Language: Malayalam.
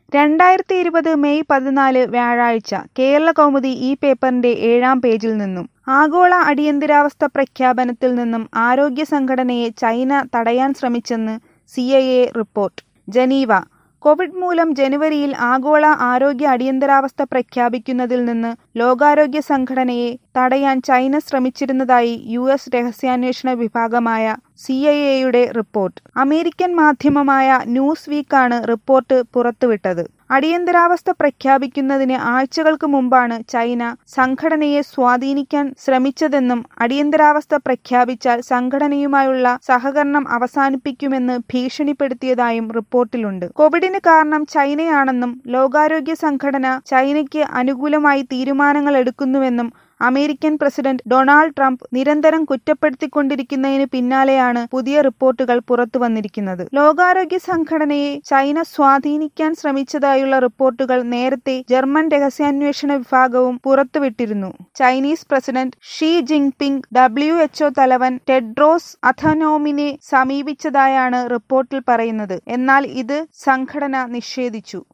2020 മെയ് 14 വ്യാഴാഴ്ച കേരളകൗമുദി ഈ പേപ്പറിന്റെ 7-ാം പേജിൽ നിന്നും ആഗോള അടിയന്തരാവസ്ഥ പ്രഖ്യാപനത്തിൽ നിന്നും ആരോഗ്യ സംഘടനയെ ചൈന തടയാൻ ശ്രമിച്ചെന്ന് CIA റിപ്പോർട്ട്. ജനീവ: കോവിഡ് മൂലം ജനുവരിയിൽ ആഗോള ആരോഗ്യ അടിയന്തരാവസ്ഥ പ്രഖ്യാപിക്കുന്നതിൽ നിന്ന് ലോകാരോഗ്യ സംഘടനയെ തടയാൻ ചൈന ശ്രമിച്ചിരുന്നതായി US രഹസ്യാന്വേഷണ വിഭാഗമായ CIAയുടെ റിപ്പോർട്ട്. അമേരിക്കൻ മാധ്യമമായ ന്യൂസ് വീക്കാണ് റിപ്പോർട്ട് പുറത്തുവിട്ടത്. അടിയന്തരാവസ്ഥ പ്രഖ്യാപിക്കുന്നതിന് ആഴ്ചകൾക്ക് മുമ്പാണ് ചൈന സംഘടനയെ സ്വാധീനിക്കാൻ ശ്രമിച്ചതെന്നും അടിയന്തരാവസ്ഥ പ്രഖ്യാപിച്ചാൽ സംഘടനയുമായുള്ള സഹകരണം അവസാനിപ്പിക്കുമെന്ന് ഭീഷണിപ്പെടുത്തിയതായും റിപ്പോർട്ടിലുണ്ട്. കോവിഡിന് കാരണം ചൈനയാണെന്നും ലോകാരോഗ്യ സംഘടന ചൈനയ്ക്ക് അനുകൂലമായി തീരുമാനങ്ങൾ എടുക്കുന്നുവെന്നും അമേരിക്കൻ പ്രസിഡന്റ് ഡൊണാൾഡ് ട്രംപ് നിരന്തരം കുറ്റപ്പെടുത്തിക്കൊണ്ടിരിക്കുന്നതിന് പിന്നാലെയാണ് പുതിയ റിപ്പോർട്ടുകൾ പുറത്തുവന്നിരിക്കുന്നത്. ലോകാരോഗ്യ സംഘടനയെ ചൈന സ്വാധീനിക്കാൻ ശ്രമിച്ചതായുള്ള റിപ്പോർട്ടുകൾ നേരത്തെ ജർമ്മൻ രഹസ്യാന്വേഷണ വിഭാഗവും പുറത്തുവിട്ടിരുന്നു. Chinese president Xi Jinping WHO തലവൻ ടെഡ്രോസ് അഥനോമിനെ സമീപിച്ചതായാണ് റിപ്പോർട്ടിൽ പറയുന്നത്. എന്നാൽ ഇത് സംഘടന നിഷേധിച്ചു.